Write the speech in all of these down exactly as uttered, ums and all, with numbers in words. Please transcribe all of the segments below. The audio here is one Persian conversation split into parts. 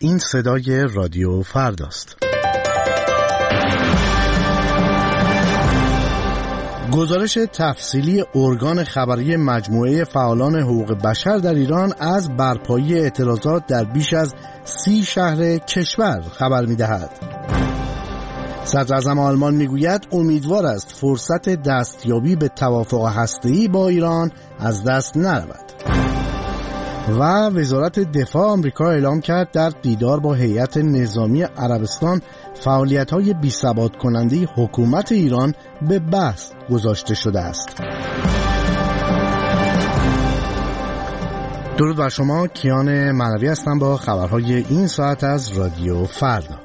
این صدای رادیو فرداست. گزارش تفصیلی ارگان خبری مجموعه فعالان حقوق بشر در ایران از برپایی اعتراضات در بیش از سی شهر کشور خبر می‌دهد. صدراعظم آلمان میگوید امیدوار است فرصت دستیابی به توافق هسته‌ای با ایران از دست نرود. و وزارت دفاع آمریکا اعلام کرد در دیدار با هیئت نظامی عربستان فعالیت‌های بی‌ثبات کننده حکومت ایران به بحث گذاشته شده است. درود بر شما، کیان معنوی هستم با خبرهای این ساعت از رادیو فردا.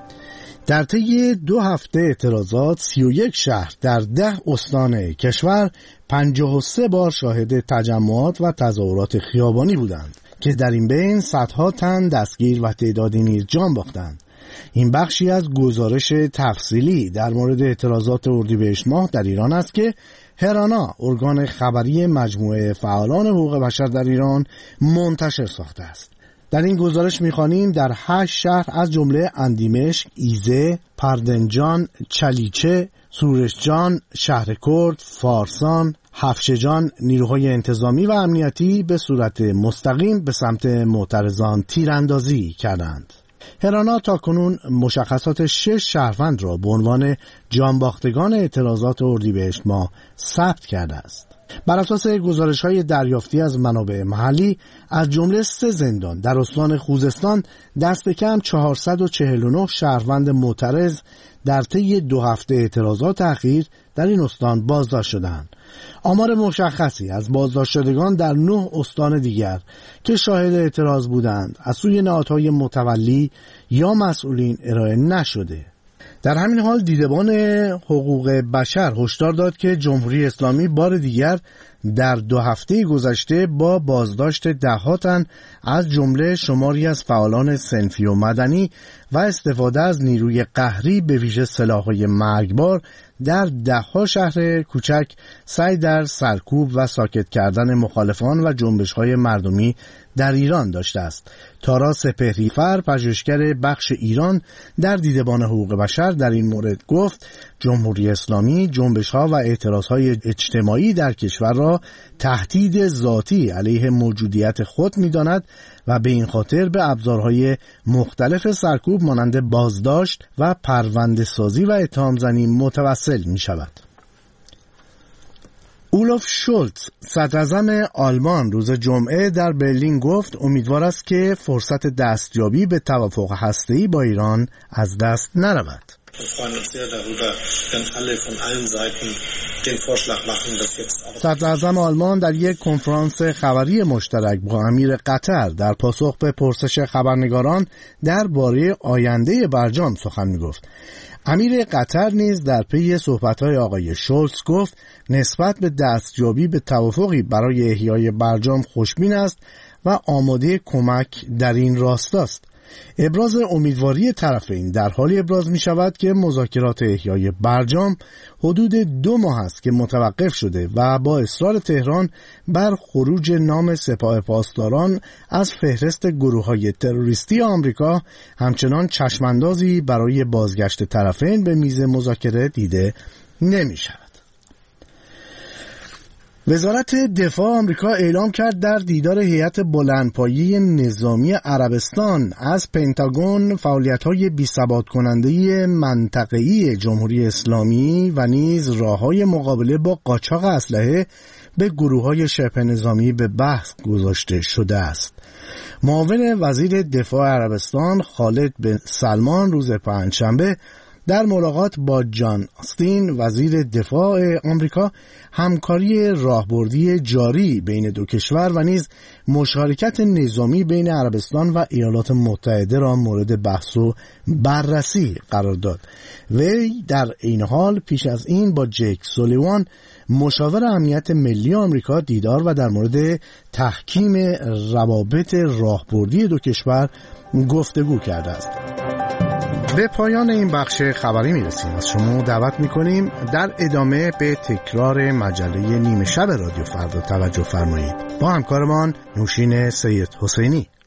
در طی دو هفته اعتراضات سی و یک شهر در ده استان کشور پنجاه و سه بار شاهد تجمعات و تظاهرات خیابانی بودند که در این بین صدها تن دستگیر و تعدادی نیز جان باختند. این بخشی از گزارش تفصیلی در مورد اعتراضات اردیبهشت ماه در ایران است که هرانا، ارگان خبری مجموعه فعالان حقوق بشر در ایران، منتشر ساخته است. در این گزارش می‌خوانیم در هشت شهر از جمله اندیمشک، ایزه، پردنجان، چلیچه، سورشجان، شهرکرد، فارسان، هفشجان نیروهای انتظامی و امنیتی به صورت مستقیم به سمت معترضان تیراندازی کردند. هرانا تاکنون مشخصات شش شهروند را به عنوان جانباختگان اعتراضات اردیبهشت ماه ثبت کرده است. بر اساس گزارش‌های دریافتی از منابع محلی، از جمله سه زندان در استان خوزستان دست کم چهارصد و چهل و نه شهروند معترض در طی دو هفته اعتراضات اخیر در این استان بازداشت شدند. آمار مشخصی از بازداشت شدگان در نه استان دیگر که شاهد اعتراض بودند از سوی نهادهای متولی یا مسئولین ارائه نشده. در همین حال دیدبان حقوق بشر هشدار داد که جمهوری اسلامی بار دیگر در دو هفته گذشته با بازداشت ده‌ها تن از جمله شماری از فعالان صنفی و مدنی و استفاده از نیروی قهری به ویژه سلاح‌های مرگبار در ده‌ها شهر کوچک سعی در سرکوب و ساکت کردن مخالفان و جنبش‌های مردمی در ایران داشته است. تارا سپهری‌فر، پژوهشگر بخش ایران در دیدبان حقوق بشر، در این مورد گفت جمهوری اسلامی جنبش‌ها و اعتراض‌های اجتماعی در کشور را تهدید ذاتی علیه موجودیت خود می‌داند و به این خاطر به ابزارهای مختلف سرکوب مانند بازداشت و پرونده‌سازی و اتهام‌زنی متوسل می‌شود. اولاف شولتز، صدراعظم آلمان، روز جمعه در برلین گفت امیدوار است که فرصت دستیابی به توافق هسته‌ای با ایران از دست نرود. صدراعظم آلمان در یک کنفرانس خبری مشترک با امیر قطر در پاسخ به پرسش خبرنگاران درباره آینده برجام سخن می‌گفت. امیر قطر نیز در پی صحبت‌های آقای شولتز گفت نسبت به دستیابی به توافقی برای احیای برجام خوشبین است و آماده کمک در این راستاست. ابراز امیدواری طرفین در حالی ابراز می شود که مذاکرات احیای برجام حدود دو ماه است که متوقف شده و با اصرار تهران بر خروج نام سپاه پاسداران از فهرست گروه‌های تروریستی آمریکا همچنان چشماندازی برای بازگشت طرفین به میز مذاکره دیده نمی شود. وزارت دفاع آمریکا اعلام کرد در دیدار هیئت بلندپایه نظامی عربستان از پنتاگون فعالیت‌های بی‌ثبات کننده منطقه‌ای جمهوری اسلامی و نیز راه‌های مقابله با قاچاق اسلحه به گروه‌های شبه نظامی به بحث گذاشته شده است. معاون وزیر دفاع عربستان خالد بن سلمان روز پنجشنبه در ملاقات با جان استین وزیر دفاع آمریکا همکاری راهبردی جاری بین دو کشور و نیز مشارکت نظامی بین عربستان و ایالات متحده را مورد بحث و بررسی قرار داد. وی در این حال پیش از این با جیک سولیوان مشاور امنیت ملی آمریکا دیدار و در مورد تحکیم روابط راهبردی دو کشور گفتگو کرده است. به پایان این بخش خبری میرسیم. از شما دعوت میکنیم در ادامه به تکرار مجله نیمه شب رادیو فردا توجه فرمایید. با همکارمان نوشین سید حسینی.